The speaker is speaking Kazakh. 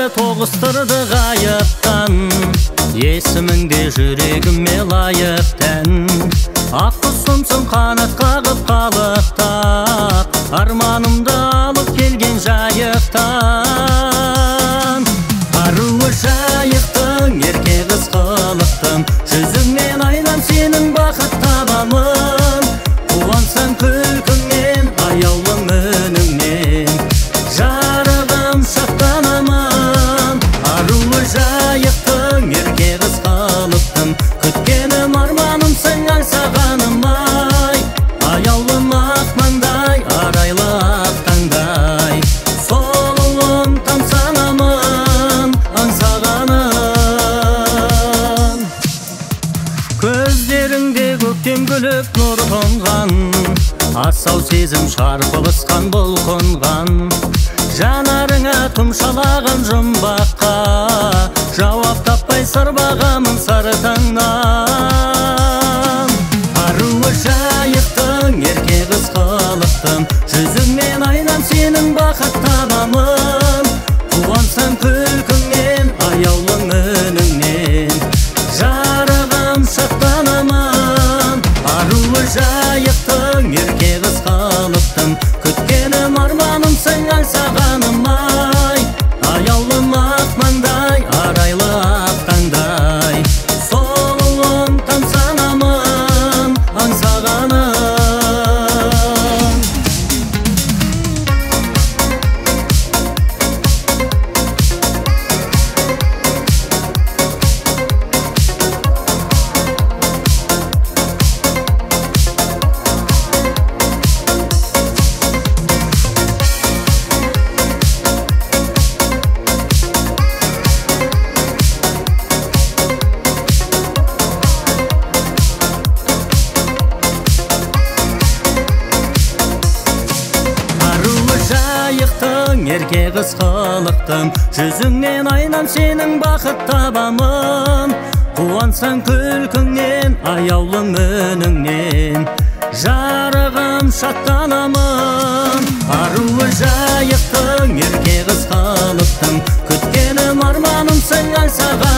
тоғыстырды ғайыптан, есіміңде жүрегіме лайықтан. Ақ құсымсың қанат қағып қалықтап, арманымды алып келген жайықтан. Аруы жайықтың, ерке қыз қылықтың, жүзіңнен айнам сенің бақыт табамын. Қуансаң күлкіңнен, аяулым үніңнен, жарығым шаттанамын. Аруы жайықтың, ерке қыз қылықтың, күткенім арманымсың аңсағаным ай. Аяулым ақ маңдай, арайлы ақ таңдай, сұлуым тамсанамын аңсағаным. Көздеріңде көктем күліп нұр тұнған, асау сезім шарпылысқан бұлқынған. Жанарыңа тұмшалаған жұмбаққа, жауап таппай сырбағамын сары таңнан. Аруы жайықтың, ерке қыз қылықтың, жүзіңнен айнам сенің бақыт табамын. Қуансаң күлкіңнен, аяулым үніңнен, жарығым шаттанамын. Аруы жайықтың, ерке қыз қылықтың, күткенім арманымсың аңсағаным ай. Аяулым ақ маңдай, арайлы ақ таңдай, сұлуым тамсанамын аңсағаным. Жайықтың, ерке қыз қылықтың, жүзіңнен айнам сенің бақыт табамын. Қуансаң күлкіңнен, аяулым үніңнен, жарығым шаттанамын. Аруы жайықтың, ерке қыз қылықтың, күткенім арманымсың аңсағаным.